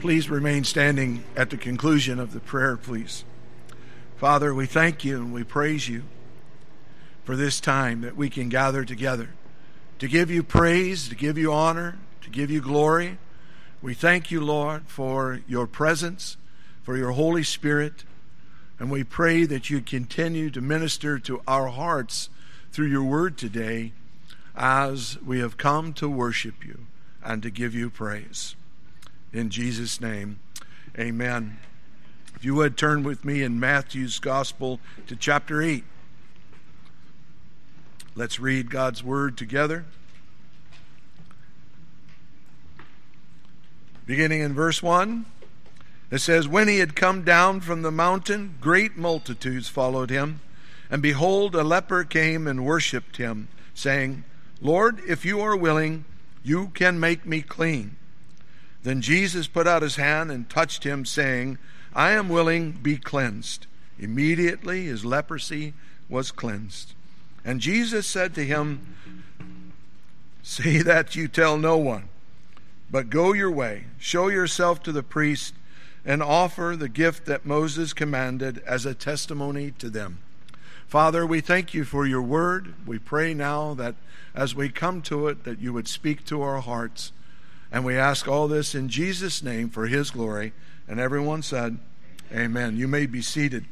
Please remain standing at the conclusion of the prayer, please. Father, we thank you and we praise you for this time that we can gather together to give you praise, to give you honor, to give you glory. We thank you, Lord, for your presence, for your Holy Spirit, and we pray that you continue to minister to our hearts through your word today as we have come to worship you and to give you praise. In Jesus' name, amen. If you would turn with me in Matthew's Gospel to chapter 8. Let's read God's word together. Beginning in verse 1, it says, "When he had come down from the mountain, great multitudes followed him. And behold, a leper came and worshipped him, saying, 'Lord, if you are willing, you can make me clean.' Then Jesus put out his hand and touched him, saying, 'I am willing, be cleansed.' Immediately his leprosy was cleansed. And Jesus said to him, 'See that you tell no one, but go your way, show yourself to the priest, and offer the gift that Moses commanded as a testimony to them.'" Father, we thank you for your word. We pray now that as we come to it, that you would speak to our hearts. And we ask all this in Jesus' name for his glory. And everyone said, amen. You may be seated.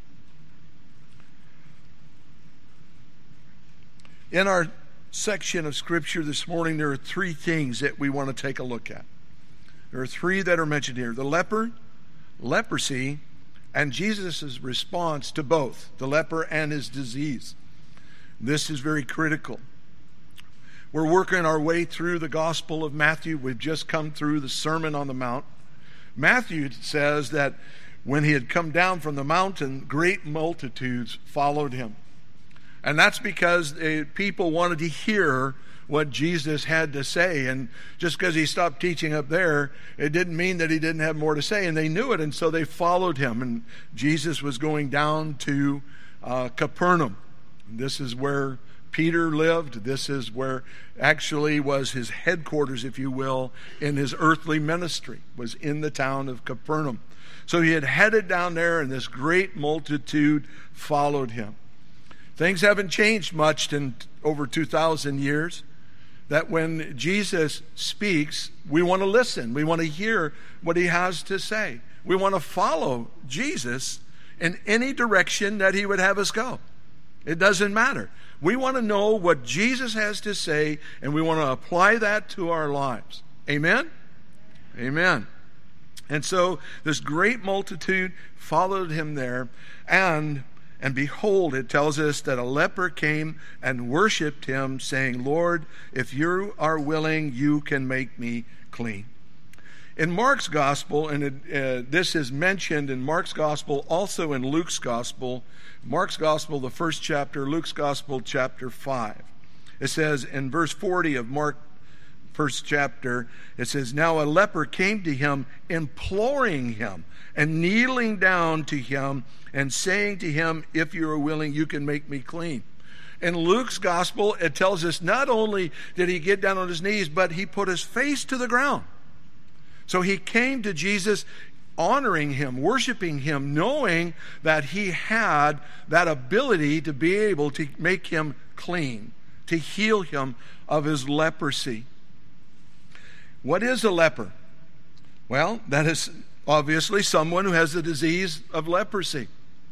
In our section of Scripture this morning, there are three things that we want to take a look at. There are three that are mentioned here: the leper, leprosy, and Jesus' response to both, the leper and his disease. This is very critical. We're working our way through the Gospel of Matthew. We've just come through the Sermon on the Mount. Matthew says that when he had come down from the mountain, great multitudes followed him. And that's because people wanted to hear what Jesus had to say. And just because he stopped teaching up there, it didn't mean that he didn't have more to say. And they knew it, and so they followed him. And Jesus was going down to Capernaum. This is where Peter lived. This is where actually was his headquarters, if you will, in his earthly ministry, was in the town of Capernaum. So he had headed down there, and this great multitude followed him. Things haven't changed much in over 2,000 years. That when Jesus speaks, we want to listen. We want to hear what he has to say. We want to follow Jesus in any direction that he would have us go. It doesn't matter. We want to know what Jesus has to say, and we want to apply that to our lives. Amen? Amen. And so this great multitude followed him there, and behold, it tells us that a leper came and worshipped him, saying, "Lord, if you are willing, you can make me clean." In Mark's Gospel, and this is mentioned in Mark's Gospel, also in Luke's Gospel. Mark's Gospel, the first chapter, Luke's Gospel, chapter 5. It says in verse 40 of Mark, first chapter, it says, "Now a leper came to him, imploring him, and kneeling down to him, and saying to him, 'If you are willing, you can make me clean.'" In Luke's Gospel, it tells us not only did he get down on his knees, but he put his face to the ground. So he came to Jesus, honoring him, worshiping him, knowing that he had that ability to be able to make him clean, to heal him of his leprosy. What is a leper? Well, that is obviously someone who has the disease of leprosy.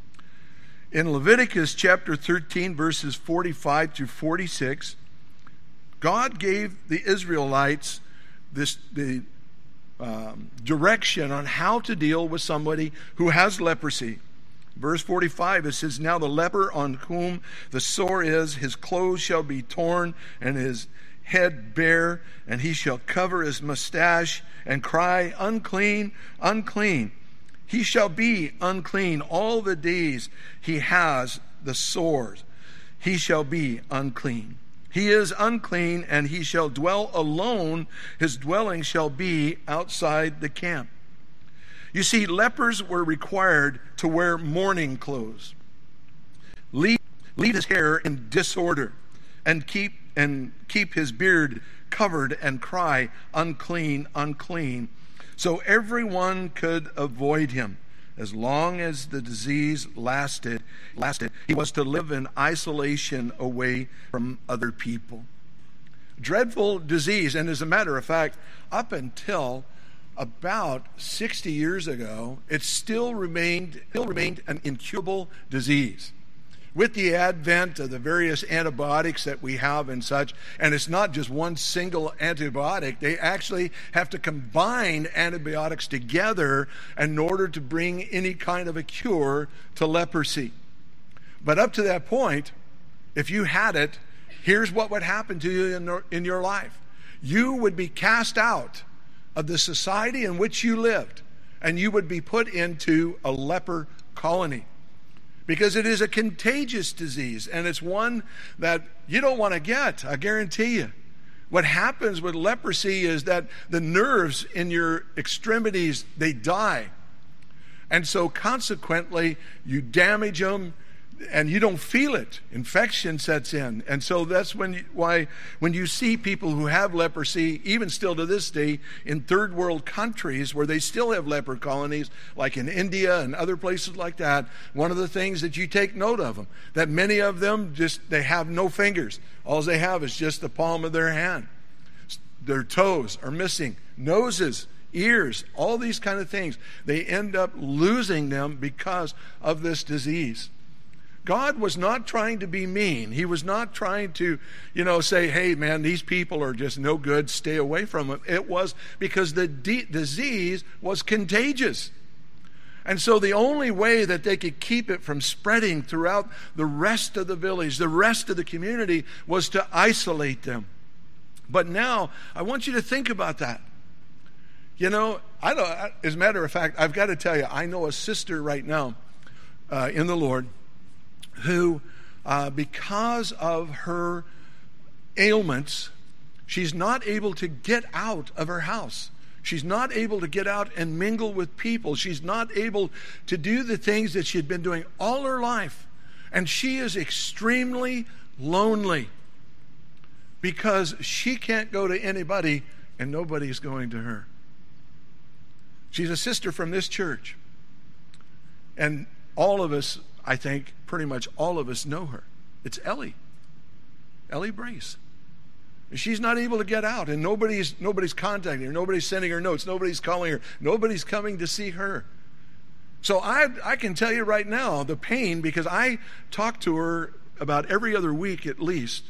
In Leviticus chapter 13, verses 45 through 46, God gave the Israelites the direction on how to deal with somebody who has leprosy. Verse 45, it says, "Now the leper on whom the sore is, his clothes shall be torn, and his head bare, and he shall cover his mustache and cry, 'Unclean, unclean.' He shall be unclean all the days he has the sores. He shall be unclean. He is unclean, and he shall dwell alone. His dwelling shall be outside the camp." You see, lepers were required to wear mourning clothes, leave his hair in disorder, and keep his beard covered, and cry, "Unclean, unclean." so everyone could avoid him. As long as the disease lasted, he was to live in isolation away from other people. Dreadful disease, and as a matter of fact, up until about 60 years ago, it still remained an incurable disease. With the advent of the various antibiotics that we have and such, and it's not just one single antibiotic, they actually have to combine antibiotics together in order to bring any kind of a cure to leprosy. But up to that point, if you had it, here's what would happen to you in your life. You would be cast out of the society in which you lived, and you would be put into a leper colony. Because it is a contagious disease, and it's one that you don't want to get, I guarantee you. What happens with leprosy is that the nerves in your extremities, they die. And so consequently, you damage them, and you don't feel it. Infection sets in. And so that's why when you see people who have leprosy, even still to this day, in third world countries where they still have leper colonies, like in India and other places like that, one of the things that you take note of them, that many of them they have no fingers. All they have is just the palm of their hand. Their toes are missing, noses, ears, all these kind of things. They end up losing them because of this disease. God was not trying to be mean. He was not trying to, say, hey, man, these people are just no good. Stay away from them. It was because the disease was contagious. And so the only way that they could keep it from spreading throughout the rest of the village, the rest of the community, was to isolate them. But now, I want you to think about that. As a matter of fact, I've got to tell you, I know a sister right now in the Lord who, because of her ailments, she's not able to get out of her house. She's not able to get out and mingle with people. She's not able to do the things that she'd been doing all her life. And she is extremely lonely because she can't go to anybody and nobody's going to her. She's a sister from this church. And all of us, I think pretty much all of us know her. It's Ellie Brace. She's not able to get out, and nobody's contacting her. Nobody's sending her notes. Nobody's calling her. Nobody's coming to see her. So I can tell you right now the pain, because I talk to her about every other week at least,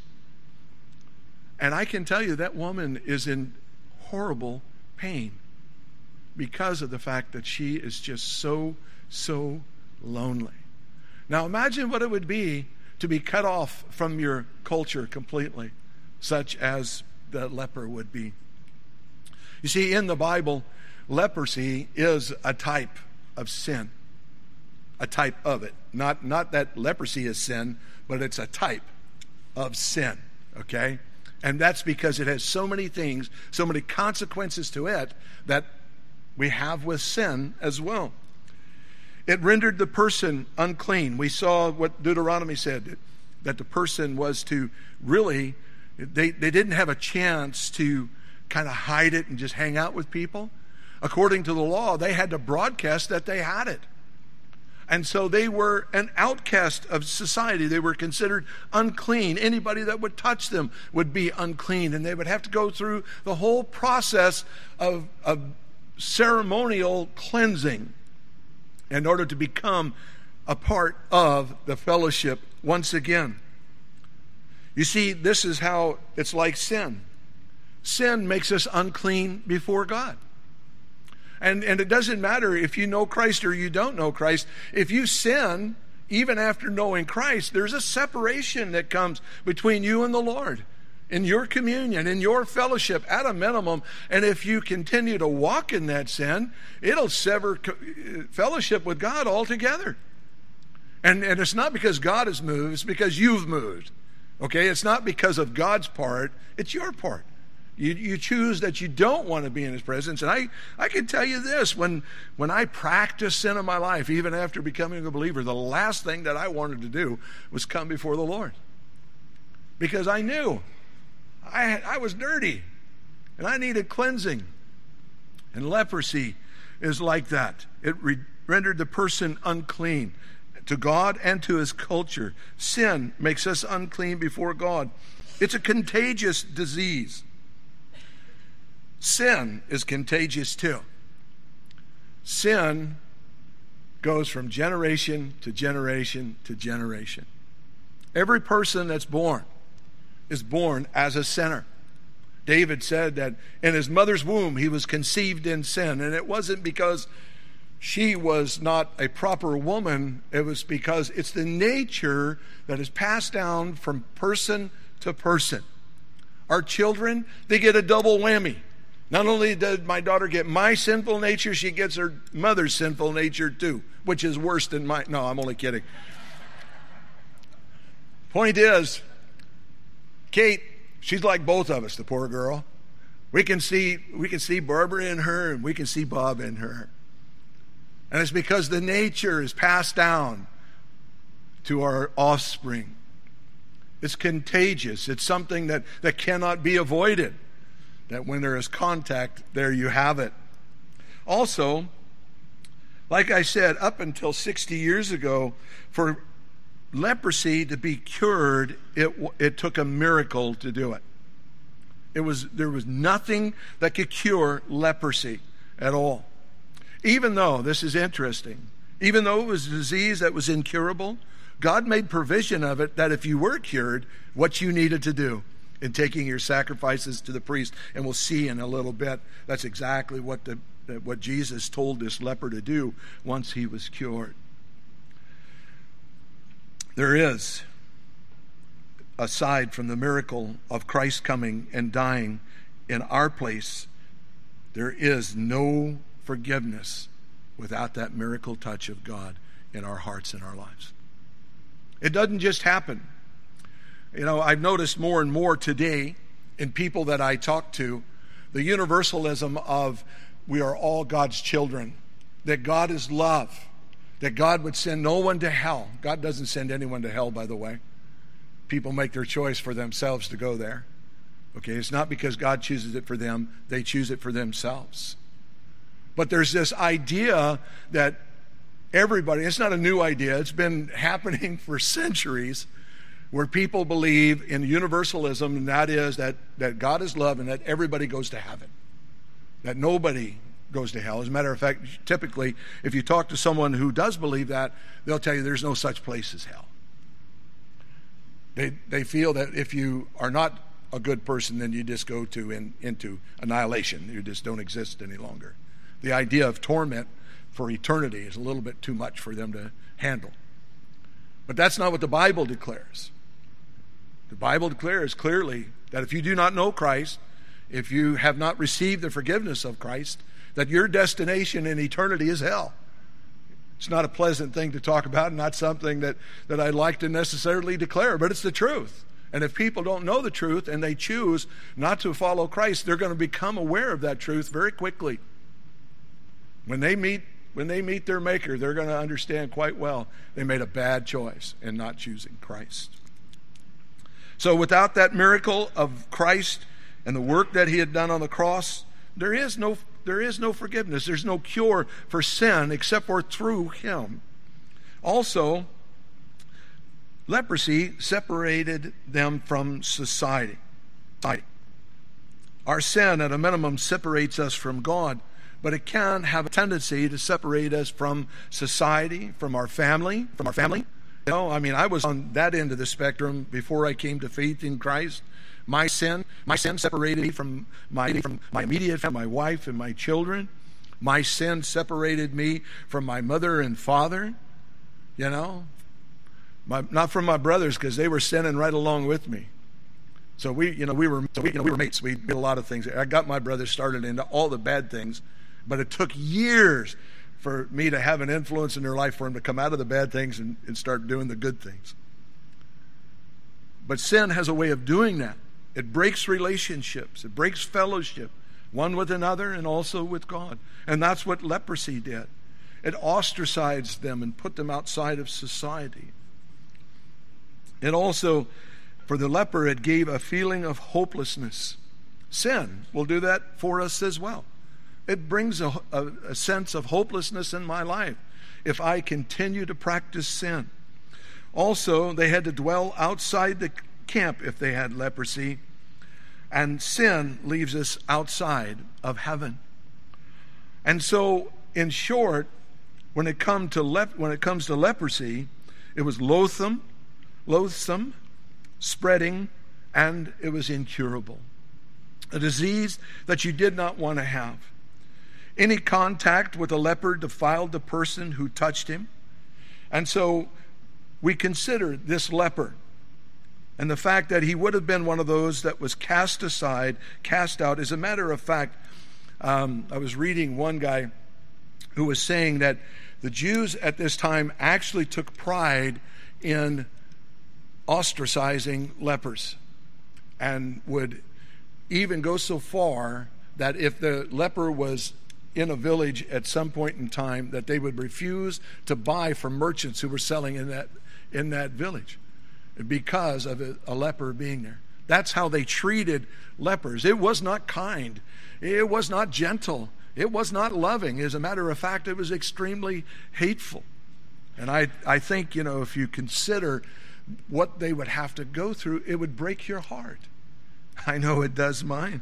and I can tell you that woman is in horrible pain because of the fact that she is just so lonely. Now imagine what it would be to be cut off from your culture completely, such as the leper would be. You see, in the Bible, leprosy is a type of sin. A type of it. Not that leprosy is sin, but it's a type of sin, okay? And that's because it has so many things, so many consequences to it that we have with sin as well. It rendered the person unclean. We saw what Deuteronomy said, that the person was to really, they didn't have a chance to kind of hide it and just hang out with people. According to the law, they had to broadcast that they had it. And so they were an outcast of society. They were considered unclean. Anybody that would touch them would be unclean, and they would have to go through the whole process of ceremonial cleansing in order to become a part of the fellowship once again. You see, this is how it's like sin. Sin makes us unclean before God. And it doesn't matter if you know Christ or you don't know Christ. If you sin, even after knowing Christ, there's a separation that comes between you and the Lord in your communion, in your fellowship at a minimum. And if you continue to walk in that sin, it'll sever fellowship with God altogether. And it's not because God has moved, it's because you've moved. Okay, it's not because of God's part, it's your part. You choose that you don't want to be in His presence. And I can tell you this, when I practiced sin in my life, even after becoming a believer, the last thing that I wanted to do was come before the Lord. Because I knew I was dirty and I needed cleansing. And leprosy is like that. It rendered the person unclean to God and to his culture. Sin makes us unclean before God. It's a contagious disease. Sin is contagious too. Sin goes from generation to generation to generation. Every person that's born is born as a sinner. David said that in his mother's womb he was conceived in sin, and it wasn't because she was not a proper woman. It was because it's the nature that is passed down from person to person. Our children, they get a double whammy. Not only did my daughter get my sinful nature, she gets her mother's sinful nature too, which is worse than mine. No, I'm only kidding. Point is, Kate, she's like both of us, the poor girl. We can see Barbara in her, and we can see Bob in her. And it's because the nature is passed down to our offspring. It's contagious. It's something that cannot be avoided. That when there is contact, there you have it. Also, like I said, up until 60 years ago, for leprosy to be cured, it took a miracle to do it. There was nothing that could cure leprosy at all. Even though, this is interesting, even though it was a disease that was incurable, God made provision of it that if you were cured, what you needed to do in taking your sacrifices to the priest. And we'll see in a little bit, that's exactly what Jesus told this leper to do once he was cured. There is, aside from the miracle of Christ coming and dying in our place, there is no forgiveness without that miracle touch of God in our hearts and our lives. It doesn't just happen. You know, I've noticed more and more today in people that I talk to, the universalism of we are all God's children, that God is love, that God would send no one to hell. God doesn't send anyone to hell, by the way. People make their choice for themselves to go there. Okay, it's not because God chooses it for them, they choose it for themselves. But there's this idea that everybody, it's not a new idea, it's been happening for centuries, where people believe in universalism, and that is that God is love and that everybody goes to heaven, that nobody goes to hell. As a matter of fact, typically, if you talk to someone who does believe that, they'll tell you there's no such place as hell. They feel that if you are not a good person, then you just go into annihilation. You just don't exist any longer. The idea of torment for eternity is a little bit too much for them to handle. But that's not what the Bible declares. The Bible declares clearly that if you do not know Christ, if you have not received the forgiveness of Christ, that your destination in eternity is hell. It's not a pleasant thing to talk about, and not something that I'd like to necessarily declare, but it's the truth. And if people don't know the truth and they choose not to follow Christ, they're going to become aware of that truth very quickly. When they meet their Maker, they're going to understand quite well they made a bad choice in not choosing Christ. So without that miracle of Christ and the work that he had done on the cross, there is no forgiveness. There's no cure for sin except for through him. Also, leprosy separated them from society. Our sin, at a minimum, separates us from God, but it can have a tendency to separate us from society, from our family. You know, I mean, I was on that end of the spectrum before I came to faith in Christ. My sin separated me from my immediate family, my wife and my children. My sin separated me from my mother and father. You know, not from my brothers, because they were sinning right along with me. So we were mates. We did a lot of things. I got my brothers started into all the bad things, but it took years for me to have an influence in their life, for them to come out of the bad things and start doing the good things. But sin has a way of doing that. It breaks relationships. It breaks fellowship, one with another and also with God. And that's what leprosy did. It ostracized them and put them outside of society. It also, for the leper, it gave a feeling of hopelessness. Sin will do that for us as well. It brings a sense of hopelessness in my life if I continue to practice sin. Also, they had to dwell outside the camp if they had leprosy, and sin leaves us outside of heaven. And so, in short, when it comes to leprosy, it was loathsome, spreading, and it was incurable. A disease that you did not want to have. Any contact with a leper defiled the person who touched him. And so we consider this leper and the fact that he would have been one of those that was cast aside, cast out. As a matter of fact, I was reading one guy who was saying that the Jews at this time actually took pride in ostracizing lepers and would even go so far that if the leper was in a village at some point in time, that they would refuse to buy from merchants who were selling in that village because of a leper being there. That's how they treated lepers. It was not kind. It was not gentle. It was not loving. As a matter of fact, it was extremely hateful. And I think, if you consider what they would have to go through, it would break your heart. I know it does mine.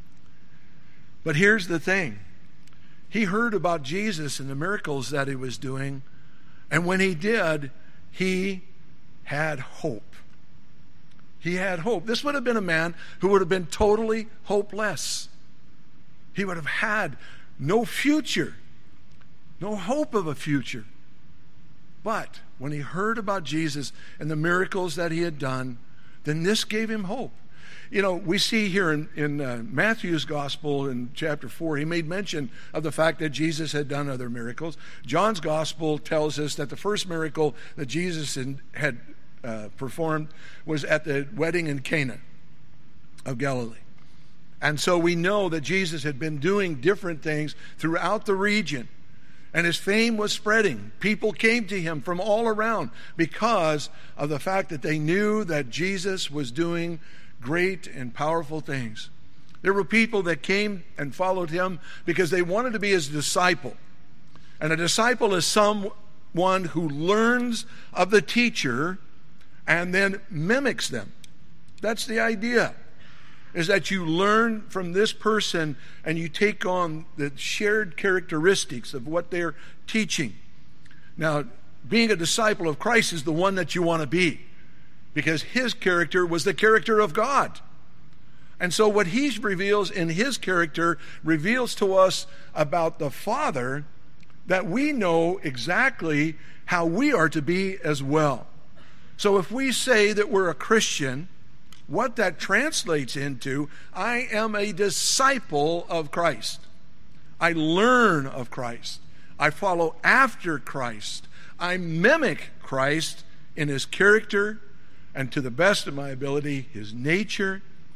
But here's the thing. He heard about Jesus and the miracles that he was doing, and when he did, he had hope. He had hope. This would have been a man who would have been totally hopeless. He would have had no future, no hope of a future. But when he heard about Jesus and the miracles that he had done, then this gave him hope. We see here in Matthew's gospel in chapter 4, he made mention of the fact that Jesus had done other miracles. John's gospel tells us that the first miracle that Jesus had performed was at the wedding in Cana of Galilee. And so we know that Jesus had been doing different things throughout the region. And his fame was spreading. People came to him from all around because of the fact that they knew that Jesus was doing great and powerful things. There were people that came and followed him because they wanted to be his disciple. And a disciple is someone who learns of the teacher and then mimics them. That's the idea, is that you learn from this person and you take on the shared characteristics of what they're teaching. Now, being a disciple of Christ is the one that you want to be, because his character was the character of God. And so what he reveals in his character reveals to us about the Father, that we know exactly how we are to be as well. So if we say that we're a Christian, what that translates into, I am a disciple of Christ. I learn of Christ. I follow after Christ. I mimic Christ in his character and, to the best of my ability, his nature,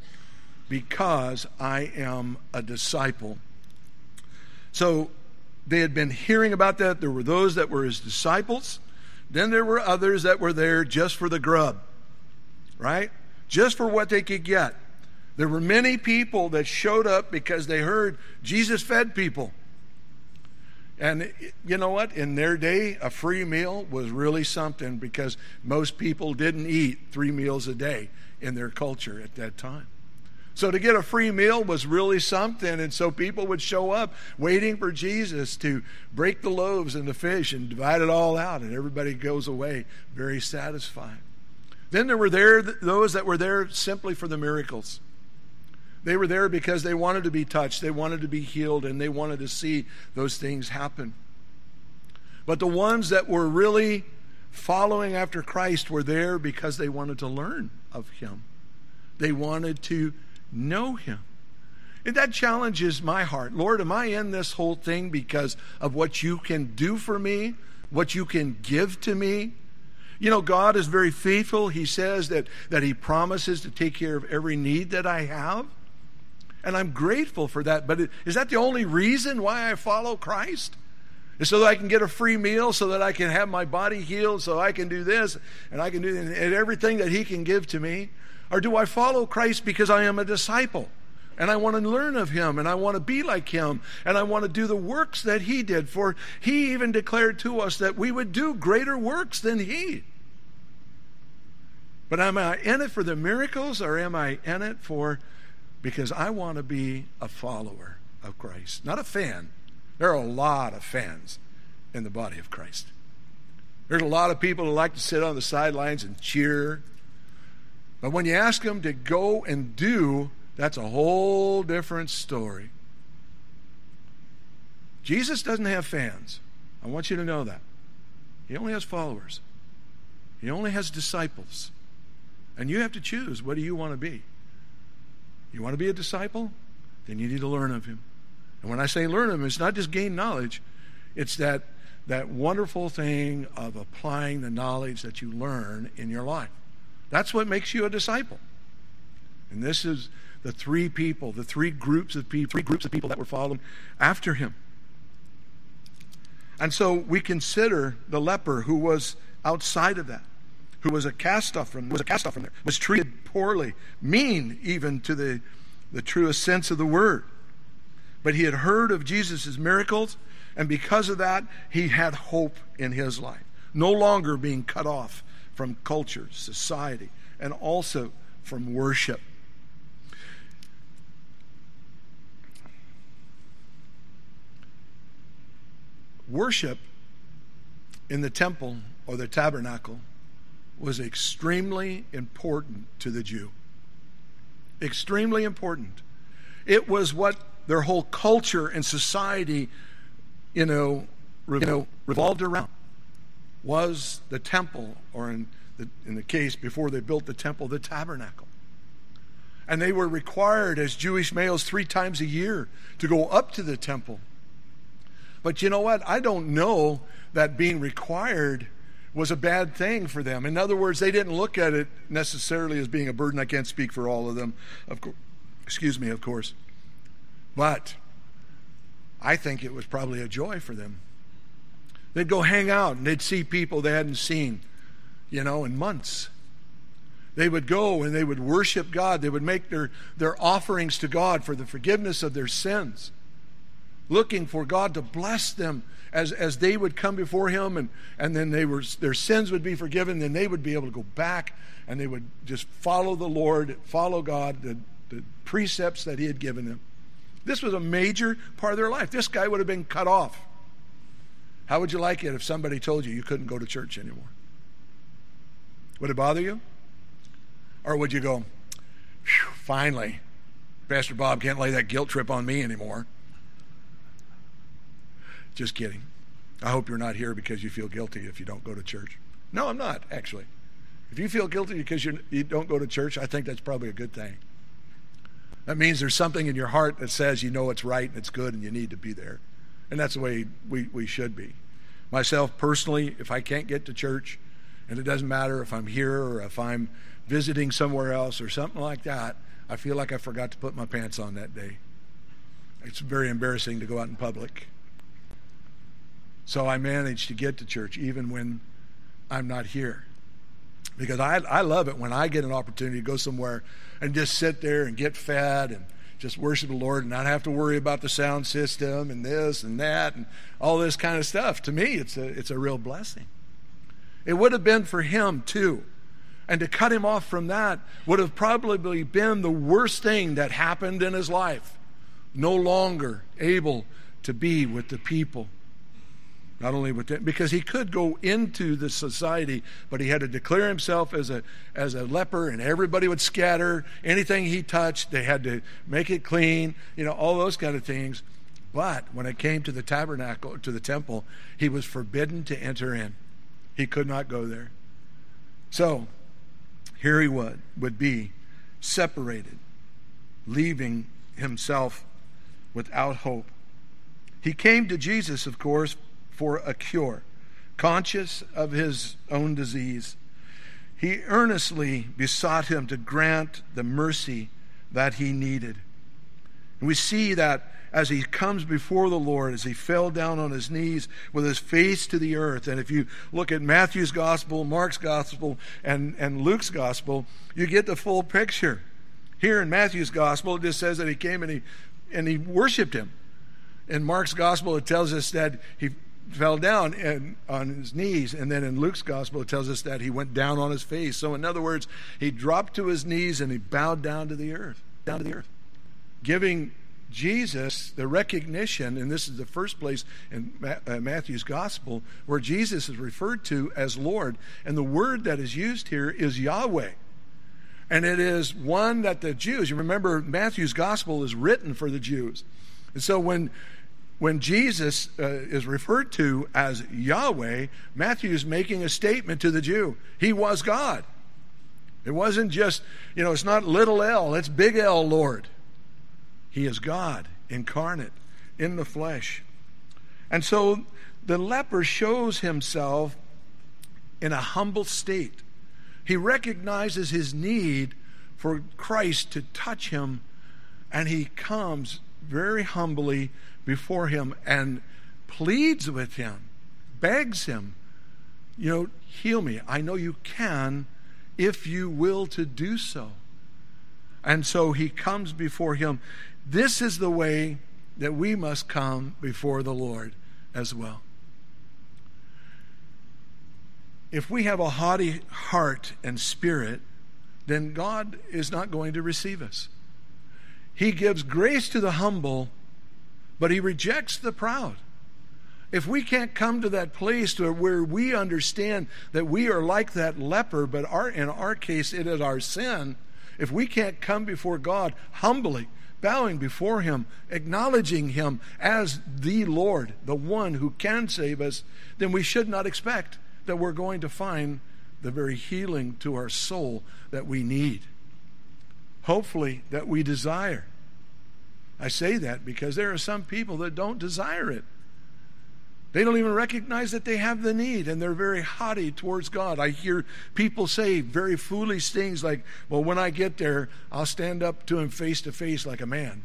because I am a disciple. So they had been hearing about that. There were those that were his disciples. Then there were others that were there just for the grub, right? Just for what they could get. There were many people that showed up because they heard Jesus fed people. And you know what? In their day, a free meal was really something, because most people didn't eat 3 meals a day in their culture at that time. So to get a free meal was really something, and so people would show up waiting for Jesus to break the loaves and the fish and divide it all out, and everybody goes away very satisfied. Then there were those that were there simply for the miracles. They were there because they wanted to be touched, they wanted to be healed, and they wanted to see those things happen. But the ones that were really following after Christ were there because they wanted to learn of him. They wanted to know him. And that challenges my heart. Lord, am I in this whole thing because of what you can do for me, what you can give to me? God is very faithful. He says that he promises to take care of every need that I have. And I'm grateful for that. But is that the only reason why I follow Christ? Is so that I can get a free meal, so that I can have my body healed, so I can do this, and I can do and everything that he can give to me? Or do I follow Christ because I am a disciple? And I want to learn of him, and I want to be like him, and I want to do the works that he did. For he even declared to us that we would do greater works than he. But am I in it for the miracles, or am I in it because I want to be a follower of Christ? Not a fan. There are a lot of fans in the body of Christ. There's a lot of people who like to sit on the sidelines and cheer. But when you ask them to go and do, that's a whole different story. Jesus doesn't have fans. I want you to know that. He only has followers. He only has disciples. And you have to choose, what do you want to be? You want to be a disciple? Then you need to learn of him. And when I say learn of him, it's not just gain knowledge. It's that wonderful thing of applying the knowledge that you learn in your life. That's what makes you a disciple. And this is the three groups of people that were following after him. And so we consider the leper who was outside of that, who was a cast-off from there, was treated poorly, mean even to the truest sense of the word. But he had heard of Jesus' miracles, and because of that, he had hope in his life. No longer being cut off from culture, society, and also from worship. Worship in the temple or the tabernacle was extremely important to the Jew. Extremely important. It was what their whole culture and society, revolved around. Was the temple, or in the case before they built the temple, the tabernacle. And they were required as Jewish males 3 times a year to go up to the temple. But you know what? I don't know that being required was a bad thing for them. In other words, they didn't look at it necessarily as being a burden. I can't speak for all of them, of course. But I think it was probably a joy for them. They'd go hang out and they'd see people they hadn't seen, in months. They would go and they would worship God. They would make their offerings to God for the forgiveness of their sins, looking for God to bless them as they would come before him, and then their sins would be forgiven. Then they would be able to go back and they would just follow the Lord, follow God, the precepts that he had given them. This was a major part of their life. This guy would have been cut off. How would you like it if somebody told you couldn't go to church anymore? Would it bother you? Or would you go, finally, Pastor Bob can't lay that guilt trip on me anymore? Just kidding. I hope you're not here because you feel guilty if you don't go to church. No, I'm not, actually. If you feel guilty because you don't go to church, I think that's probably a good thing. That means there's something in your heart that says you know it's right and it's good and you need to be there. And that's the way we should be. Myself, personally, if I can't get to church, and it doesn't matter if I'm here or if I'm visiting somewhere else or something like that, I feel like I forgot to put my pants on that day. It's very embarrassing to go out in public. So I manage to get to church even when I'm not here. Because I love it when I get an opportunity to go somewhere and just sit there and get fed and just worship the Lord and not have to worry about the sound system and this and that and all this kind of stuff. To me, it's a real blessing. It would have been for him too. And to cut him off from that would have probably been the worst thing that happened in his life. No longer able to be with the people. Not only with them, because he could go into the society, but he had to declare himself as a leper, and everybody would scatter. Anything he touched, they had to make it clean, all those kind of things. But when it came to the tabernacle, to the temple, he was forbidden to enter in. He could not go there. So here he would be separated, leaving himself without hope. He came to Jesus, of course, for a cure, conscious of his own disease. He earnestly besought him to grant the mercy that he needed. And we see that as he comes before the Lord, as he fell down on his knees with his face to the earth. And if you look at Matthew's gospel, Mark's gospel, and Luke's gospel, you get the full picture. Here in Matthew's gospel, it just says that he came and he worshiped him. In Mark's gospel, it tells us that he fell down on his knees, and then in Luke's gospel, it tells us that he went down on his face. So in other words, he dropped to his knees and he bowed down to the earth, giving Jesus the recognition, and this is the first place in Matthew's gospel where Jesus is referred to as Lord, and the word that is used here is Yahweh. And it is one that the Jews, you remember Matthew's gospel is written for the Jews. And so when Jesus is referred to as Yahweh, Matthew is making a statement to the Jew. He was God. It wasn't just, it's not little L, it's big L, Lord. He is God, incarnate, in the flesh. And so the leper shows himself in a humble state. He recognizes his need for Christ to touch him, and he comes very humbly before him and pleads with him, begs him, heal me. I know you can if you will to do so. And so he comes before him. This is the way that we must come before the Lord as well. If we have a haughty heart and spirit, then God is not going to receive us. He gives grace to the humble, but he rejects the proud. If we can't come to that place where we understand that we are like that leper, but in our case it is our sin, if we can't come before God humbly, bowing before him, acknowledging him as the Lord, the one who can save us, then we should not expect that we're going to find the very healing to our soul that we need. Hopefully that we desire. I say that because there are some people that don't desire it. They don't even recognize that they have the need, and they're very haughty towards God. I hear people say very foolish things like, well, when I get there, I'll stand up to him face to face like a man.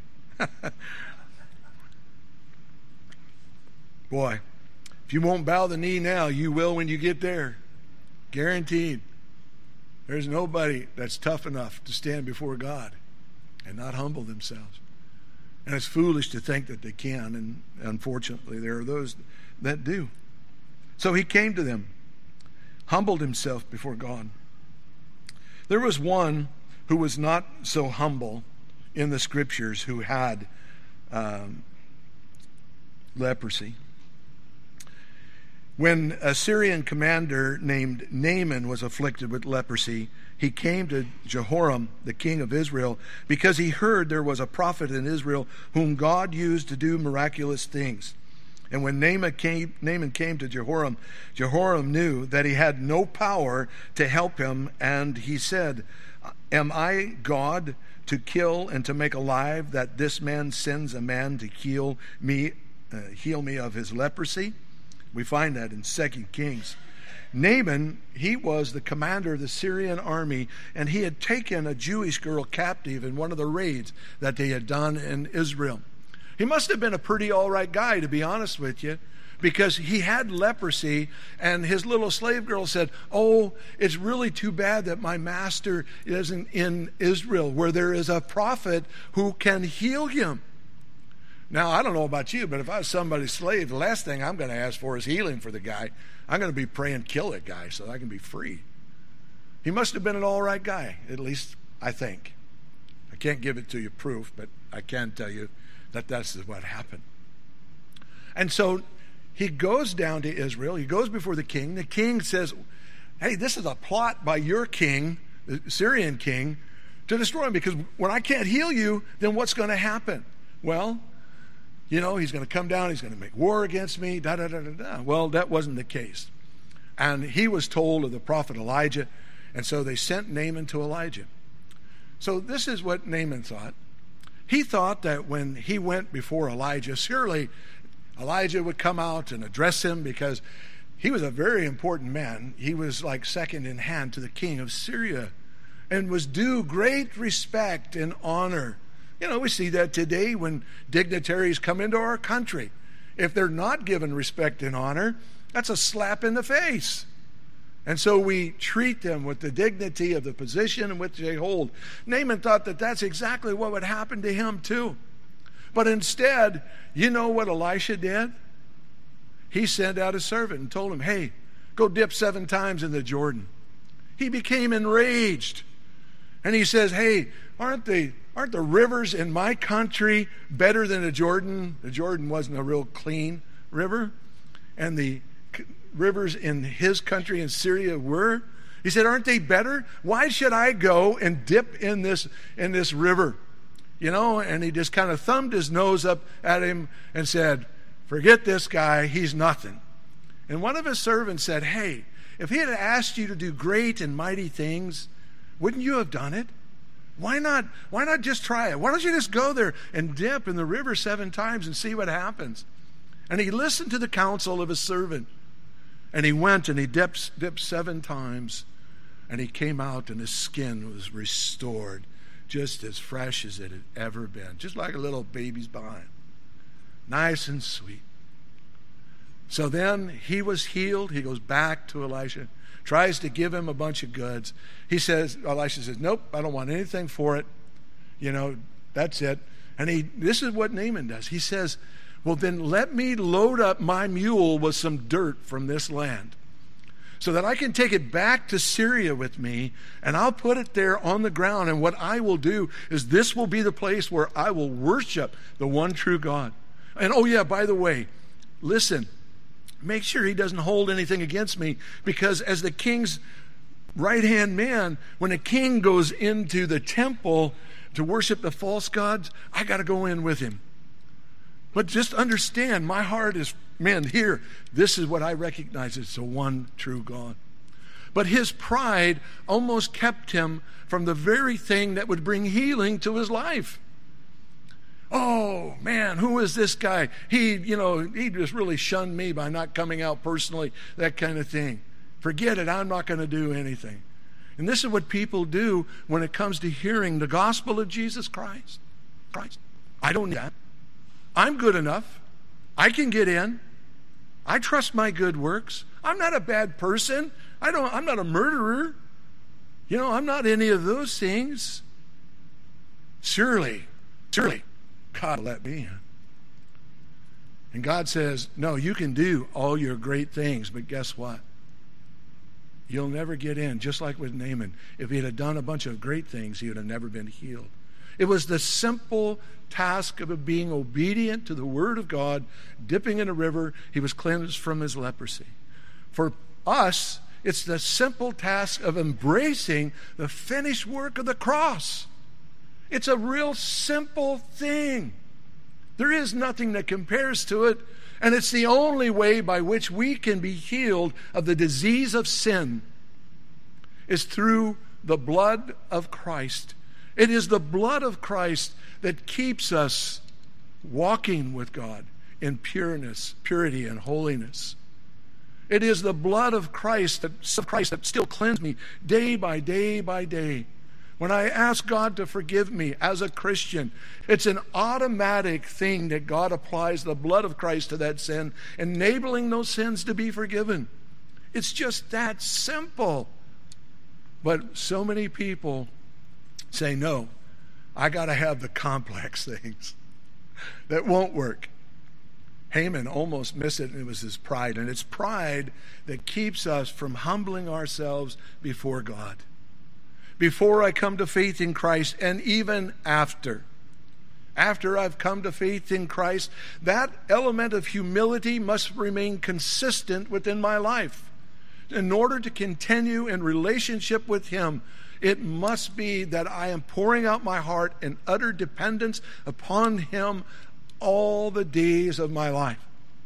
Boy, if you won't bow the knee now, you will when you get there. Guaranteed. There's nobody that's tough enough to stand before God and not humble themselves. And it's foolish to think that they can, and unfortunately there are those that do. So he came to them, humbled himself before God. There was one who was not so humble in the scriptures who had leprosy. When a Syrian commander named Naaman was afflicted with leprosy, he came to Jehoram, the king of Israel, because he heard there was a prophet in Israel whom God used to do miraculous things. And when Naaman came to Jehoram, Jehoram knew that he had no power to help him, and he said, "Am I God to kill and to make alive, that this man sends a man to heal me of his leprosy?" We find that in 2 Kings. Naaman, he was the commander of the Syrian army, and he had taken a Jewish girl captive in one of the raids that they had done in Israel. He must have been a pretty all right guy, to be honest with you, because he had leprosy, and his little slave girl said, "Oh, it's really too bad that my master isn't in Israel, where there is a prophet who can heal him." Now, I don't know about you, but if I was somebody's slave, the last thing I'm going to ask for is healing for the guy. I'm going to be praying, kill that guy so I can be free. He must have been an all right guy, at least I think. I can't give it to you proof, but I can tell you that that's what happened. And so he goes down to Israel. He goes before the king. The king says, "Hey, this is a plot by your king, the Syrian king, to destroy him, because when I can't heal you, then what's going to happen?" Well, he's going to come down, he's going to make war against me, da-da-da-da-da. Well, that wasn't the case. And he was told of the prophet Elijah, and so they sent Naaman to Elijah. So this is what Naaman thought. He thought that when he went before Elijah, surely Elijah would come out and address him, because he was a very important man. He was like second in hand to the king of Syria and was due great respect and honor. We see that today when dignitaries come into our country. If they're not given respect and honor, that's a slap in the face. And so we treat them with the dignity of the position in which they hold. Naaman thought that that's exactly what would happen to him too. But instead, you know what Elisha did? He sent out a servant and told him, hey, go dip 7 times in the Jordan. He became enraged. And he says, hey, aren't the rivers in my country better than the Jordan? The Jordan wasn't a real clean river. And the rivers in his country in Syria were. He said, aren't they better? Why should I go and dip in this river? You know, and he just kind of thumbed his nose up at him and said, forget this guy, he's nothing. And one of his servants said, hey, if he had asked you to do great and mighty things, wouldn't you have done it? Why not just try it? Why don't you just go there and dip in the river 7 times and see what happens? And he listened to the counsel of his servant. And he went and he dipped 7 times. And he came out and his skin was restored, just as fresh as it had ever been. Just like a little baby's behind. Nice and sweet. So then he was healed. He goes back to Elisha, tries to give him a bunch of goods. Elisha says, nope, I don't want anything for it. You know, that's it. And this is what Naaman does. He says, well, then let me load up my mule with some dirt from this land so that I can take it back to Syria with me, and I'll put it there on the ground. And what I will do is this will be the place where I will worship the one true God. And oh yeah, by the way, listen, make sure he doesn't hold anything against me, because as the king's right-hand man, when a king goes into the temple to worship the false gods, I got to go in with him. But just understand, my heart is, man, here, this is what I recognize as the one true God. But his pride almost kept him from the very thing that would bring healing to his life. Oh, man, who is this guy? He just really shunned me by not coming out personally, that kind of thing. Forget it, I'm not going to do anything. And this is what people do when it comes to hearing the gospel of Jesus Christ. I don't need that. I'm good enough. I can get in. I trust my good works. I'm not a bad person. I'm not a murderer. You know, I'm not any of those things. Surely, God will let me in. And God says, no, you can do all your great things, but guess what? You'll never get in, just like with Naaman. If he had done a bunch of great things, he would have never been healed. It was the simple task of being obedient to the word of God, dipping in a river. He was cleansed from his leprosy. For us, it's the simple task of embracing the finished work of the cross. It's a real simple thing. There is nothing that compares to it, and it's the only way by which we can be healed of the disease of sin is through the blood of Christ. It is the blood of Christ that keeps us walking with God in purity, and holiness. It is the blood of Christ that still cleanses me day by day by day. When I ask God to forgive me as a Christian, it's an automatic thing that God applies the blood of Christ to that sin, enabling those sins to be forgiven. It's just that simple. But so many people say, no, I got to have the complex things that won't work. Haman almost missed it, and it was his pride. And it's pride that keeps us from humbling ourselves before God. Before I come to faith in Christ, and even after I've come to faith in Christ, that element of humility must remain consistent within my life. In order to continue in relationship with Him, it must be that I am pouring out my heart in utter dependence upon Him all the days of my life.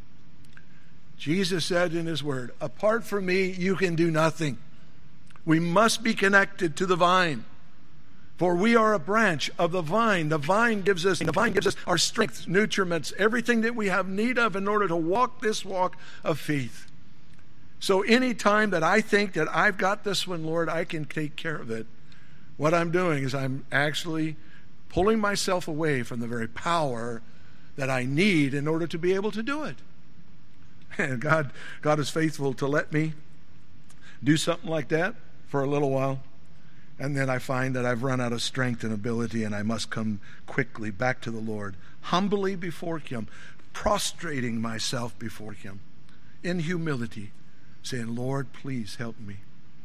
Jesus said in His Word, apart from me, you can do nothing. We must be connected to the vine. For we are a branch of the vine. The vine gives us our strength, nutriments, everything that we have need of in order to walk this walk of faith. So any time that I think that I've got this one, Lord, I can take care of it, what I'm doing is I'm actually pulling myself away from the very power that I need in order to be able to do it. And God is faithful to let me do something like that for a little while, and then I find that I've run out of strength and ability, and I must come quickly back to the Lord, humbly before Him, prostrating myself before Him in humility, saying, Lord, please help me.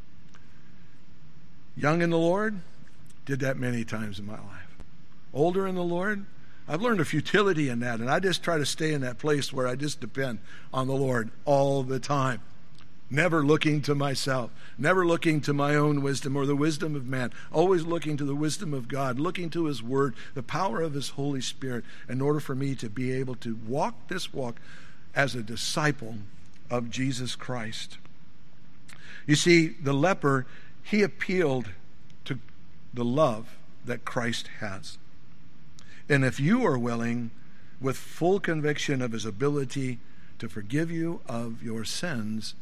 Young in the Lord, did that many times in my life. Older in the Lord, I've learned a futility in that, and I just try to stay in that place where I just depend on the Lord all the time. Never looking to myself, never looking to my own wisdom or the wisdom of man, always looking to the wisdom of God, looking to His Word, the power of His Holy Spirit, in order for me to be able to walk this walk as a disciple of Jesus Christ. You see, the leper, he appealed to the love that Christ has. And if you are willing, with full conviction of His ability to forgive you of your sins,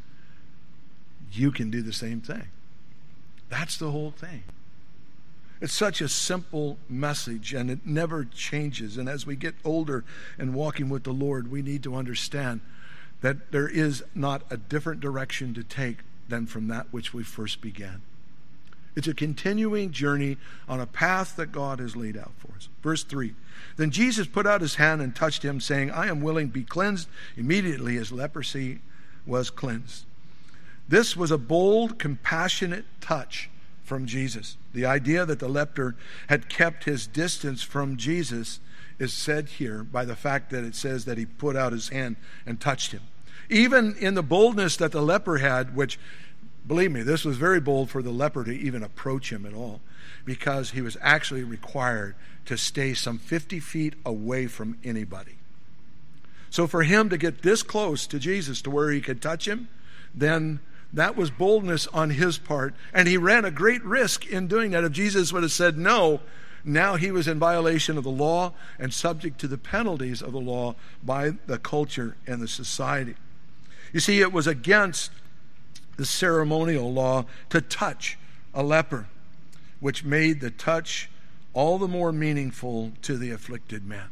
you can do the same thing. That's the whole thing. It's such a simple message, and it never changes. And as we get older and walking with the Lord, we need to understand that there is not a different direction to take than from that which we first began. It's a continuing journey on a path that God has laid out for us. Verse 3, then Jesus put out His hand and touched him, saying, I am willing, be cleansed. Immediately his leprosy was cleansed. This was a bold, compassionate touch from Jesus. The idea that the leper had kept his distance from Jesus is said here by the fact that it says that he put out his hand and touched him. Even in the boldness that the leper had, which, believe me, this was very bold for the leper to even approach him at all, because he was actually required to stay some 50 feet away from anybody. So for him to get this close to Jesus to where he could touch him, then that was boldness on his part, and he ran a great risk in doing that. If Jesus would have said no, now he was in violation of the law and subject to the penalties of the law by the culture and the society. You see, it was against the ceremonial law to touch a leper, which made the touch all the more meaningful to the afflicted man.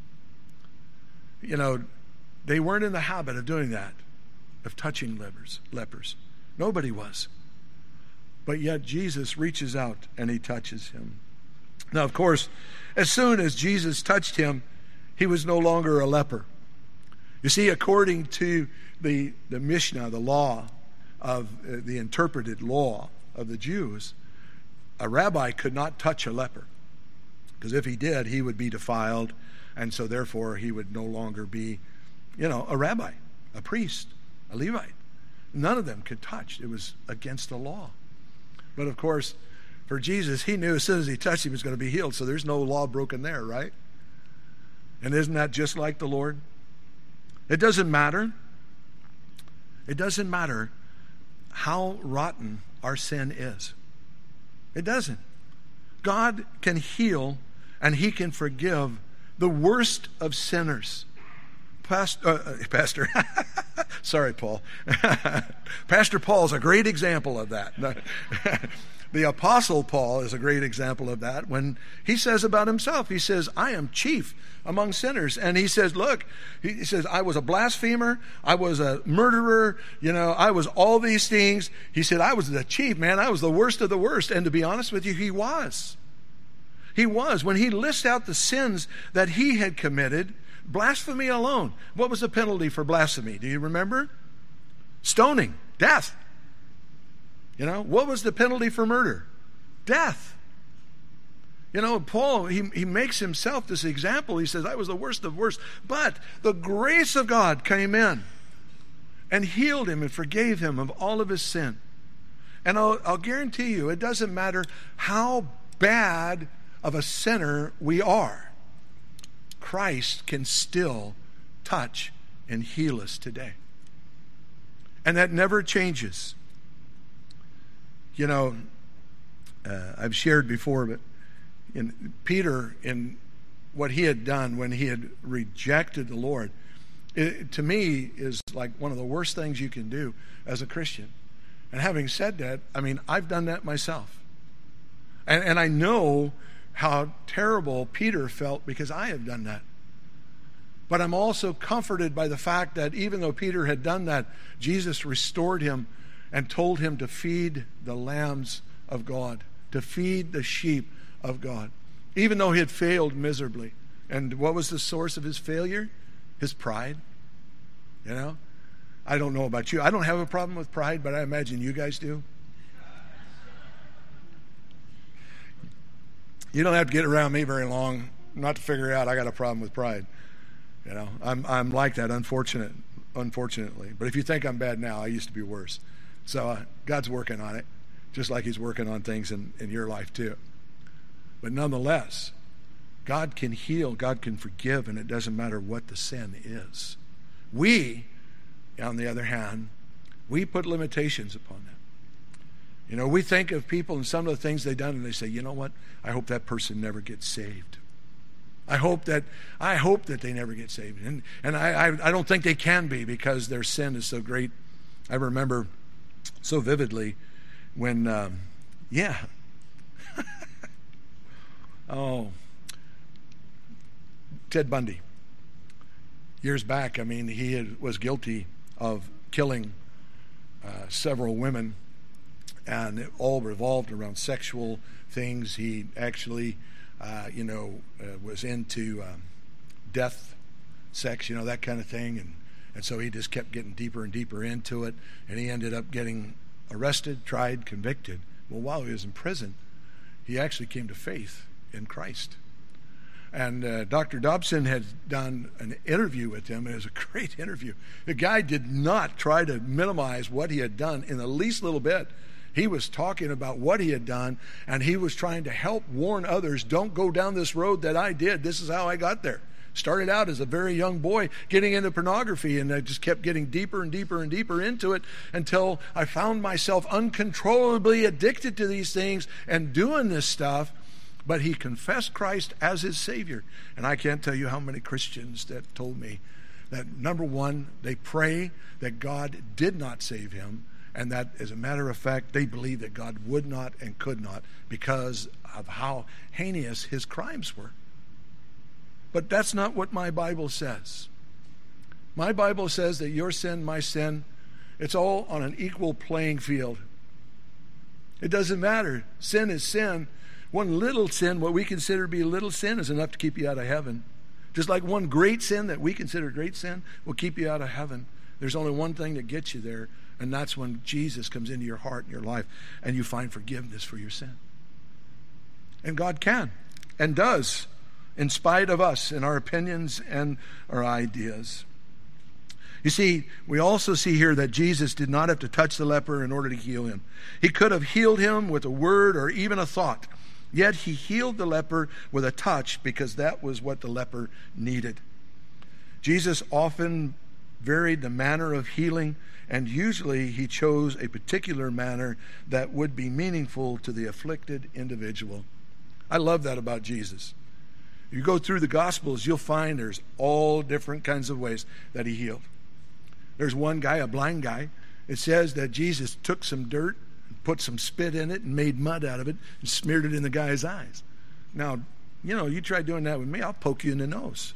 You know, they weren't in the habit of doing that, of touching lepers. Nobody was. But yet Jesus reaches out and He touches him. Now, of course, as soon as Jesus touched him, he was no longer a leper. You see, according to the Mishnah, the law of the interpreted law of the Jews, a rabbi could not touch a leper, because if he did, he would be defiled, and so therefore he would no longer be, a rabbi, a priest, a Levite. None of them could touch. It was against the law. But of course, for Jesus, He knew as soon as He touched him, he was going to be healed. So there's no law broken there, right? And isn't that just like the Lord? It doesn't matter. It doesn't matter how rotten our sin is. It doesn't. God can heal and He can forgive the worst of sinners. Pastor, sorry, Paul. Pastor Paul is a great example of that. The Apostle Paul is a great example of that when he says about himself, he says, I am chief among sinners. And he says, look, he says, I was a blasphemer, I was a murderer, I was all these things. He said, I was the chief, man, I was the worst of the worst. And to be honest with you, he was. He was. When he lists out the sins that he had committed, blasphemy alone. What was the penalty for blasphemy? Do you remember? Stoning, death. What was the penalty for murder? Death. Paul, he makes himself this example. He says, I was the worst of worst. But the grace of God came in and healed him and forgave him of all of his sin. And I'll guarantee you, it doesn't matter how bad of a sinner we are, Christ can still touch and heal us today. And that never changes. I've shared before, but Peter, in what he had done when he had rejected the Lord, it, to me, is like one of the worst things you can do as a Christian. And having said that, I've done that myself. And I know how terrible Peter felt because I have done that. But I'm also comforted by the fact that even though Peter had done that, Jesus restored him and told him to feed the lambs of God, to feed the sheep of God, even though he had failed miserably. And what was the source of his failure? His pride. You know? I don't know about you. I don't have a problem with pride, but I imagine you guys do. You don't have to get around me very long not to figure out I got a problem with pride. You know, I'm like that, unfortunately. But if you think I'm bad now, I used to be worse. So God's working on it, just like he's working on things in your life too. But nonetheless, God can heal, God can forgive, and it doesn't matter what the sin is. We, on the other hand, we put limitations upon that. You know, we think of people and some of the things they've done, and they say, you know what? I hope that person never gets saved. I hope that they never get saved. And I don't think they can be, because their sin is so great. I remember so vividly when, Ted Bundy. Years back, I mean, he was guilty of killing several women, and it all revolved around sexual things. He actually, was into death, sex, that kind of thing, and so he just kept getting deeper and deeper into it, and he ended up getting arrested, tried, convicted. Well, while he was in prison, he actually came to faith in Christ. And Dr. Dobson had done an interview with him. It was a great interview. The guy did not try to minimize what he had done in the least little bit. He was talking about what he had done, and he was trying to help warn others, don't go down this road that I did. This is how I got there. Started out as a very young boy getting into pornography, and I just kept getting deeper and deeper and deeper into it until I found myself uncontrollably addicted to these things and doing this stuff. But he confessed Christ as his Savior. And I can't tell you how many Christians that told me that, number one, they pray that God did not save him, and that, as a matter of fact, they believe that God would not and could not because of how heinous his crimes were. But that's not what my Bible says. My Bible says that your sin, my sin, it's all on an equal playing field. It doesn't matter. Sin is sin. One little sin, what we consider to be a little sin, is enough to keep you out of heaven. Just like one great sin that we consider great sin will keep you out of heaven. There's only one thing that gets you there, and that's when Jesus comes into your heart and your life, and you find forgiveness for your sin. And God can and does, in spite of us and our opinions and our ideas. You see, we also see here that Jesus did not have to touch the leper in order to heal him. He could have healed him with a word or even a thought. Yet he healed the leper with a touch because that was what the leper needed. Jesus often varied the manner of healing, and usually he chose a particular manner that would be meaningful to the afflicted individual. I love that about Jesus. You go through the Gospels, you'll find there's all different kinds of ways that he healed. There's one guy, a blind guy. It says that Jesus took some dirt, put some spit in it, and made mud out of it, and smeared it in the guy's eyes. Now, you try doing that with me, I'll poke you in the nose.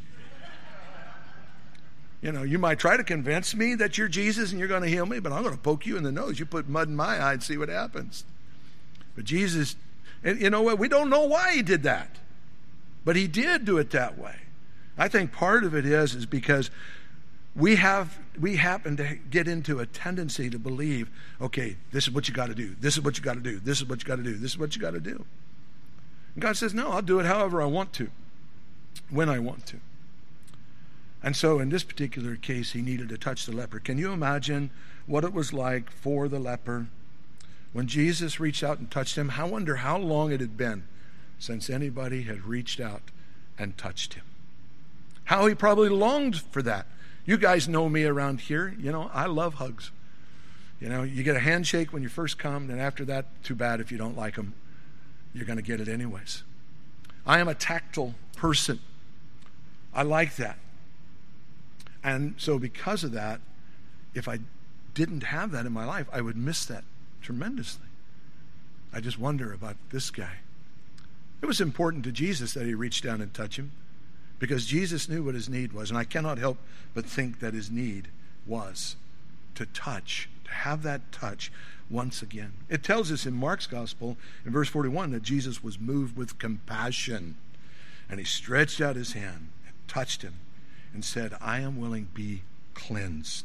You might try to convince me that you're Jesus and you're going to heal me, but I'm going to poke you in the nose. You put mud in my eye and see what happens. But Jesus, and you know what? We don't know why he did that. But he did do it that way. I think part of it is because we happen to get into a tendency to believe, okay, this is what you got to do. This is what you got to do. This is what you got to do. This is what you got to do. And God says, no, I'll do it however I want to, when I want to. And so in this particular case, he needed to touch the leper. Can you imagine what it was like for the leper when Jesus reached out and touched him? I wonder how long it had been since anybody had reached out and touched him. How he probably longed for that. You guys know me around here. I love hugs. You get a handshake when you first come, and after that, too bad if you don't like them. You're going to get it anyways. I am a tactile person. I like that. And so because of that, if I didn't have that in my life, I would miss that tremendously. I just wonder about this guy. It was important to Jesus that he reached down and touch him, because Jesus knew what his need was, and I cannot help but think that his need was to touch to have that touch once again. It tells us in Mark's gospel, in verse 41, that Jesus was moved with compassion. And he stretched out his hand and touched him and said, I am willing, be cleansed.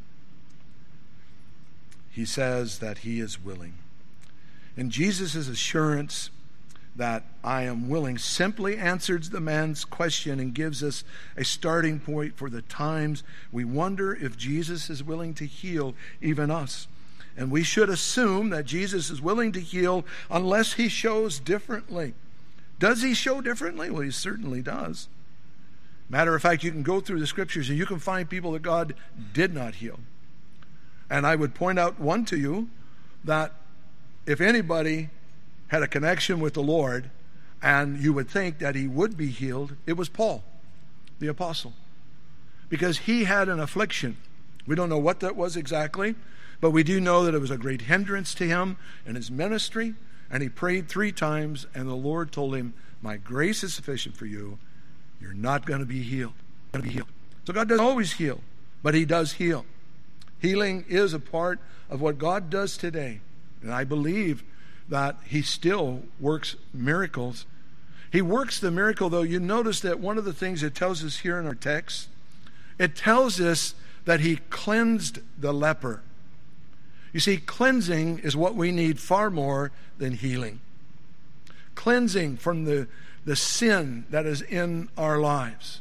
He says that he is willing. And Jesus' assurance that I am willing simply answers the man's question and gives us a starting point for the times we wonder if Jesus is willing to heal even us. And we should assume that Jesus is willing to heal unless he shows differently. Does he show differently? Well, he certainly does. Matter of fact, you can go through the scriptures and you can find people that God did not heal. And I would point out one to you, that if anybody had a connection with the Lord and you would think that he would be healed, it was Paul, the apostle. Because he had an affliction. We don't know what that was exactly, but we do know that it was a great hindrance to him in his ministry. And he prayed 3 times, and the Lord told him, my grace is sufficient for you. You're not going to be healed. You're going to be healed. So God doesn't always heal, but he does heal. Healing is a part of what God does today. And I believe that he still works miracles. He works the miracle, though. You notice that one of the things it tells us here in our text, it tells us that he cleansed the leper. You see, cleansing is what we need far more than healing. Cleansing from the sin that is in our lives.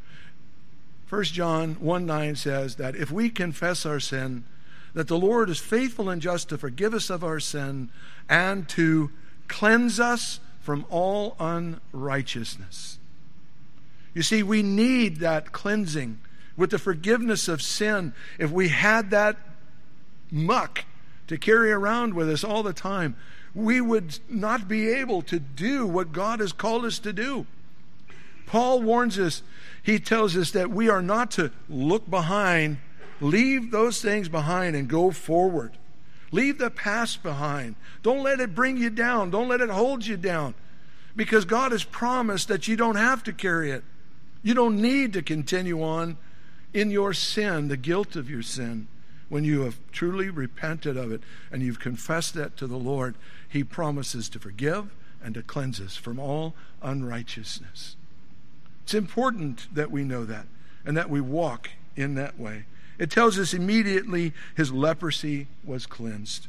1 John 1:9 says that if we confess our sin, that the Lord is faithful and just to forgive us of our sin and to cleanse us from all unrighteousness. You see, we need that cleansing with the forgiveness of sin. If we had that muck to carry around with us all the time, we would not be able to do what God has called us to do. Paul warns us, he tells us that we are not to look behind, leave those things behind and go forward. Leave the past behind. Don't let it bring you down. Don't let it hold you down. Because God has promised that you don't have to carry it. You don't need to continue on in your sin, the guilt of your sin. When you have truly repented of it and you've confessed that to the Lord, he promises to forgive and to cleanse us from all unrighteousness. It's important that we know that and that we walk in that way. It tells us immediately his leprosy was cleansed.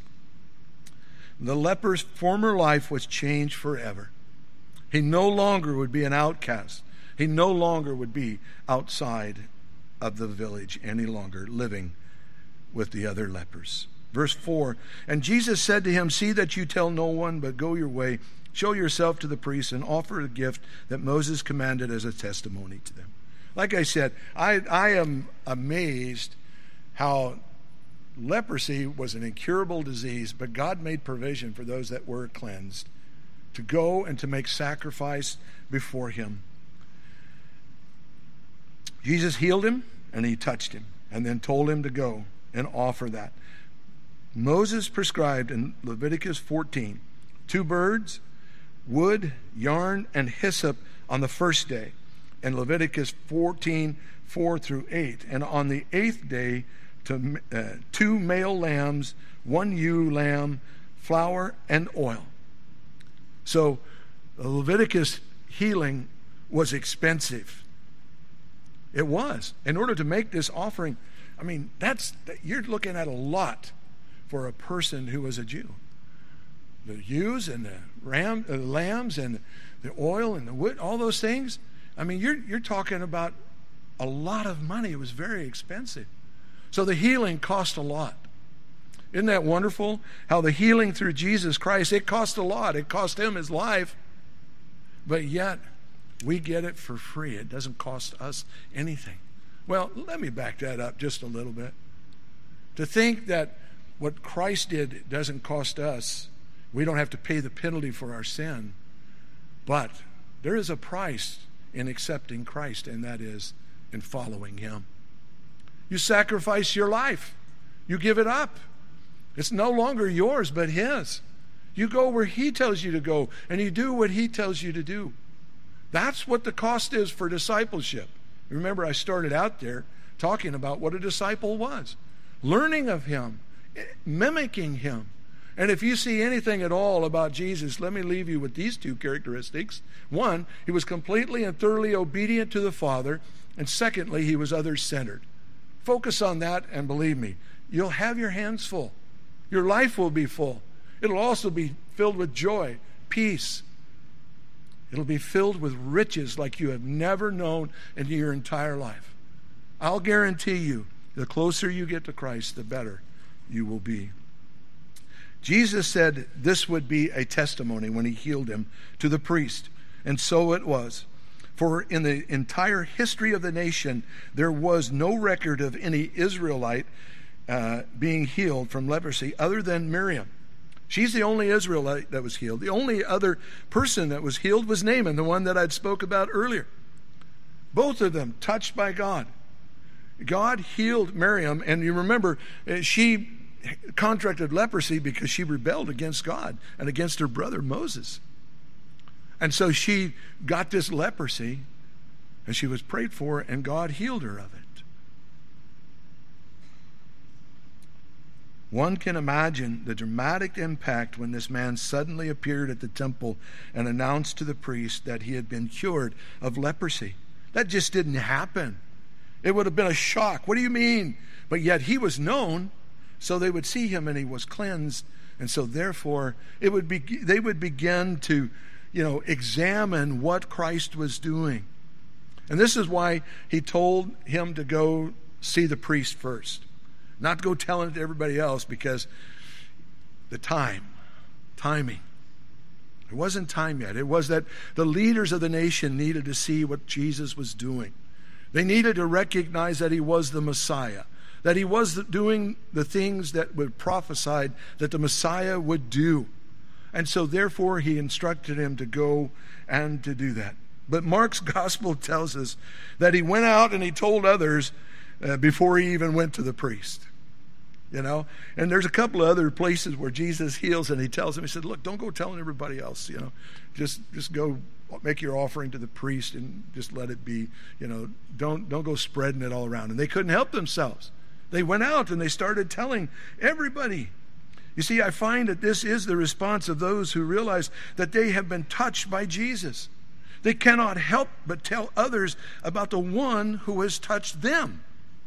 The leper's former life was changed forever. He no longer would be an outcast. He no longer would be outside of the village any longer, living with the other lepers. Verse 4, and Jesus said to him, see that you tell no one, but go your way, show yourself to the priests, and offer a gift that Moses commanded as a testimony to them. Like I said, I am amazed how leprosy was an incurable disease, but God made provision for those that were cleansed to go and to make sacrifice before him. Jesus healed him, and he touched him, and then told him to go and offer that. Moses prescribed in Leviticus 14 2 birds, wood, yarn, and hyssop on the first day. In Leviticus 14:4-8. And on the 8th day, 2 male lambs, 1 ewe lamb, flour, and oil. So the Leviticus healing was expensive. It was. In order to make this offering, I mean, you're looking at a lot for a person who was a Jew. The ewes and the lambs and the oil and the wood, all those things. I mean, you're talking about a lot of money. It was very expensive. So the healing cost a lot. Isn't that wonderful? How the healing through Jesus Christ, it cost a lot. It cost him his life. But yet, we get it for free. It doesn't cost us anything. Well, let me back that up just a little bit. To think that what Christ did doesn't cost us, we don't have to pay the penalty for our sin, but there is a price in accepting Christ, and that is in following him. You sacrifice your life. You give it up. It's no longer yours, but his. You go where he tells you to go, and you do what he tells you to do. That's what the cost is for discipleship. Remember, I started out there talking about what a disciple was. Learning of him, mimicking him. And if you see anything at all about Jesus, let me leave you with these two characteristics. One, he was completely and thoroughly obedient to the Father. And secondly, he was others-centered. Focus on that, and believe me, you'll have your hands full. Your life will be full. It'll also be filled with joy, peace. It'll be filled with riches like you have never known in your entire life. I'll guarantee you, the closer you get to Christ, the better you will be. Jesus said this would be a testimony when he healed him to the priest, and so it was. For in the entire history of the nation, there was no record of any Israelite being healed from leprosy other than Miriam. She's the only Israelite that was healed. The only other person that was healed was Naaman, the one that I'd spoke about earlier. Both of them touched by God. God healed Miriam, and you remember, she contracted leprosy because she rebelled against God and against her brother Moses. And so she got this leprosy, and she was prayed for, and God healed her of it. One can imagine the dramatic impact when this man suddenly appeared at the temple and announced to the priest that he had been cured of leprosy. That just didn't happen. It would have been a shock. What do you mean? But yet he was known, so they would see him and he was cleansed. And so therefore, they would begin to, examine what Christ was doing. And this is why he told him to go see the priest first. Not to go telling it to everybody else, because the timing. It wasn't time yet. It was that the leaders of the nation needed to see what Jesus was doing. They needed to recognize that he was the Messiah, that he was doing the things that were prophesied that the Messiah would do. And so therefore he instructed him to go and to do that. But Mark's gospel tells us that he went out and he told others before he even went to the priest. And there's a couple of other places where Jesus heals and he tells them, he said, look, don't go telling everybody else, just go make your offering to the priest and just let it be, don't go spreading it all around. And they couldn't help themselves. They went out and they started telling everybody. You see, I find that this is the response of those who realize that they have been touched by Jesus. They cannot help but tell others about the one who has touched them.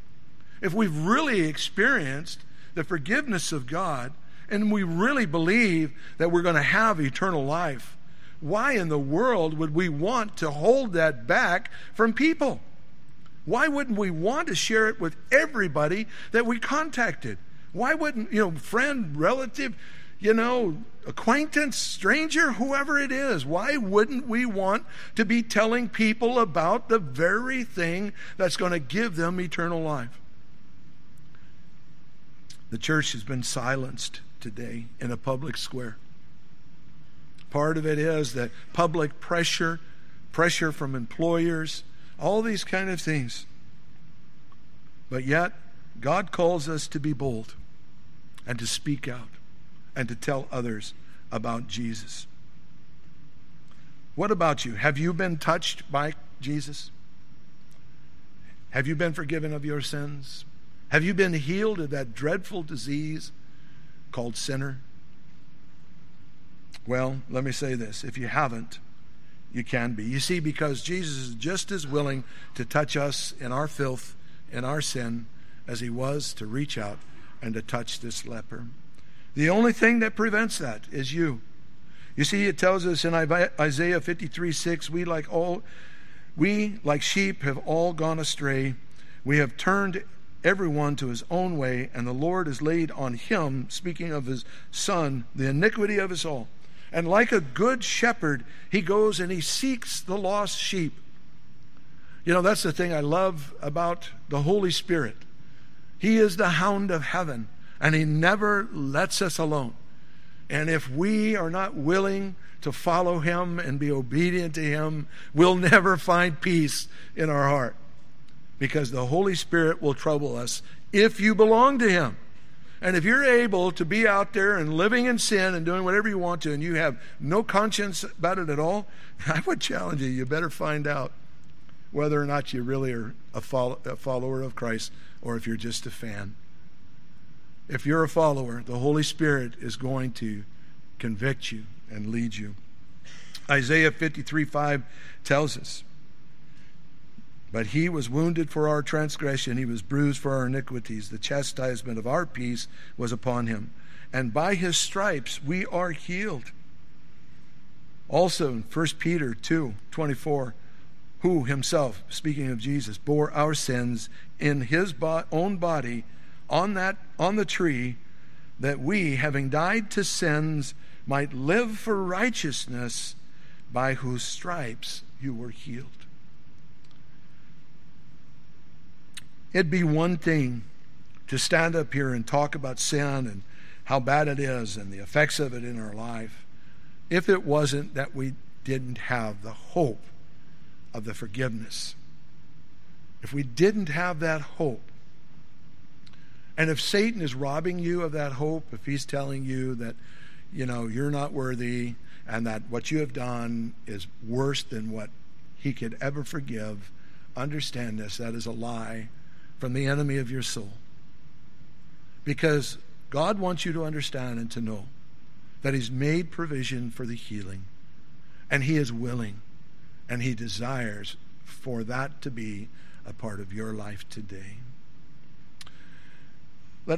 If we've really experienced the forgiveness of God and we really believe that we're going to have eternal life, why in the world would we want to hold that back from people? Why wouldn't we want to share it with everybody that we contacted? Why wouldn't, friend, relative, acquaintance, stranger, whoever it is, why wouldn't we want to be telling people about the very thing that's going to give them eternal life? The church has been silenced today in a public square. Part of it is that public pressure from employers, all these kind of things. But yet, God calls us to be bold and to speak out and to tell others about Jesus. What about you? Have you been touched by Jesus? Have you been forgiven of your sins? Have you been healed of that dreadful disease called sinner? Well, let me say this. If you haven't, you can be. You see, because Jesus is just as willing to touch us in our filth, in our sin, as he was to reach out and to touch this leper. The only thing that prevents that is you. You see, it tells us in Isaiah 53:6, we like sheep have all gone astray. We have turned everyone to his own way, and the Lord has laid on him, speaking of his son, the iniquity of us all. And like a good shepherd, he goes and he seeks the lost sheep. That's the thing I love about the Holy Spirit. He is the hound of heaven, and he never lets us alone. And if we are not willing to follow him and be obedient to him, we'll never find peace in our heart. Because the Holy Spirit will trouble us if you belong to him. And if you're able to be out there and living in sin and doing whatever you want to, and you have no conscience about it at all, I would challenge you better find out whether or not you really are a follower of Christ or if you're just a fan. If you're a follower, the Holy Spirit is going to convict you and lead you. Isaiah 53:5 tells us, but he was wounded for our transgression, he was bruised for our iniquities. The chastisement of our peace was upon him, and by his stripes we are healed. Also in 1 Peter 2:24, who himself, speaking of Jesus, bore our sins in his own body on the tree, that we, having died to sins, might live for righteousness, by whose stripes you were healed. It'd be one thing to stand up here and talk about sin and how bad it is and the effects of it in our life, if it wasn't that we didn't have the hope of the forgiveness. If we didn't have that hope, and if Satan is robbing you of that hope, if he's telling you that, you're not worthy and that what you have done is worse than what he could ever forgive, understand this, that is a lie from the enemy of your soul. Because God wants you to understand and to know that he's made provision for the healing, and he is willing, and he desires for that to be a part of your life today.